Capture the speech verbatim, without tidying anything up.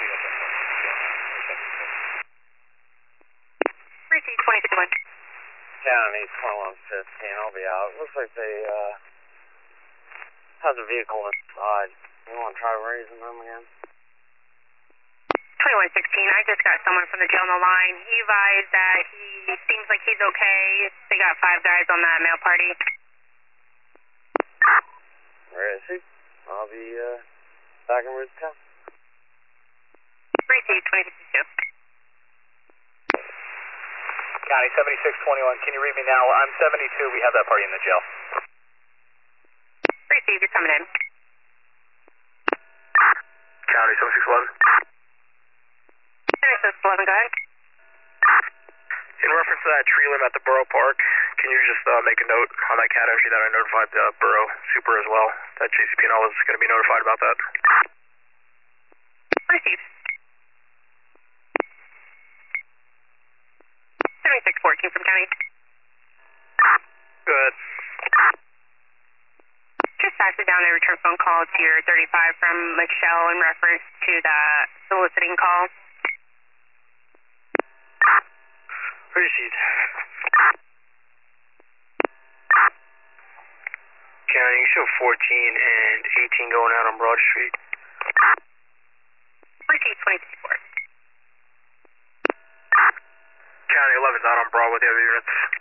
Receive twenty sixty-one. County twenty-one fifteen, I'll be out. Looks like they, uh, has a vehicle inside. You want to try raising them again? twenty-one sixteen, I just got someone from the jail on the line. He advised that he seems like he's okay. They got five guys on that mail party. Where is he? I'll be, uh, back in route ten. Receive twenty sixty-two. County seventy-six twenty-one, can you read me now? I'm seventy-two, we have that party in the jail. Receive, you're coming in. County seven six one. seventy-six eleven, go ahead. In reference to that tree limb at the Borough Park, can you just uh, make a note on that cat entry that I notified the Borough Super as well, that J C P N L is going to be notified about that? Receive. seventy-six fourteen from County. Good. Just faxed down a return phone call to your thirty-five from Michelle in reference to that soliciting call. Received. County, you show fourteen and eighteen going out on Broad Street. Receive twenty sixty-four. County eleven's out on Broad with the other units.